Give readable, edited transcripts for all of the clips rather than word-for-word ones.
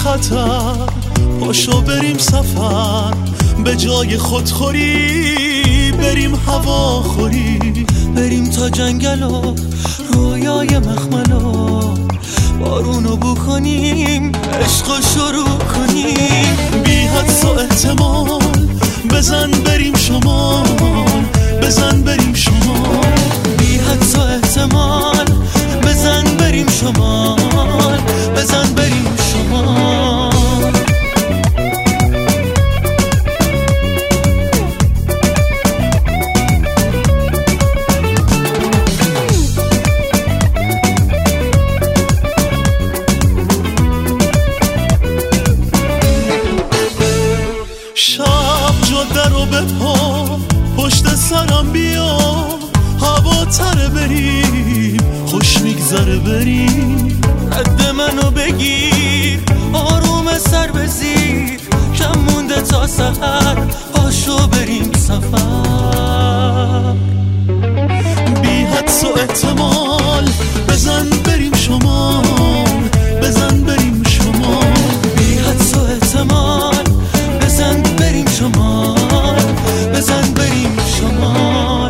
خطر، پاشو بریم سفر، به جای خودخوری بریم هواخوری، بریم تا جنگل و رویای مخملو، بارونو بو کنیم، عشقو شروع کنیم. بی حدس و احتمال بزن بریم شمال، بزن بریم شمال، بی حدس و احتمال بزن بریم شمال، بزن بریم شمال. شب جاده رو بپا، پشت سرم بیا، هوا تره بریم، خوش میگذره بریم. رد منو بگیر، آروم سر بزیر، کم مونده تا سحر، پاشو بریم سفر. بی حدس و احتمال بزن بریم شمال، بزن بریم شمال، بی حدس و احتمال بزن بریم شمال، بزن بریم شمال.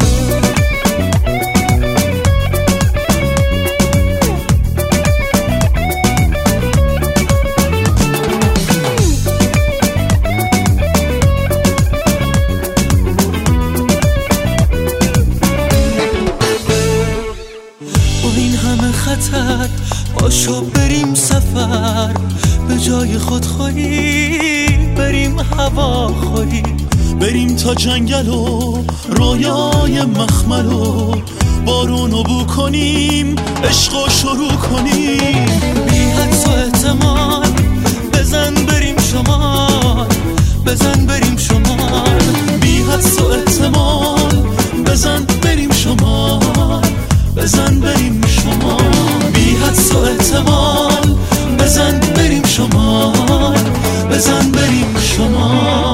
با این همه خطر پاشو بریم سفر، به جای خودخوری بریم هواخوری، بریم تا جنگل و رویای مخملو، بارونو بو کنیم، عشقو شروع کنیم. بی حدس و احتمال بزن بریم شمال، بزن بریم شمال، بی حدس و احتمال بزن بریم شمال، بزن بریم شمال، بی حدس و احتمال بزن بریم شمال، بزن بریم شمال.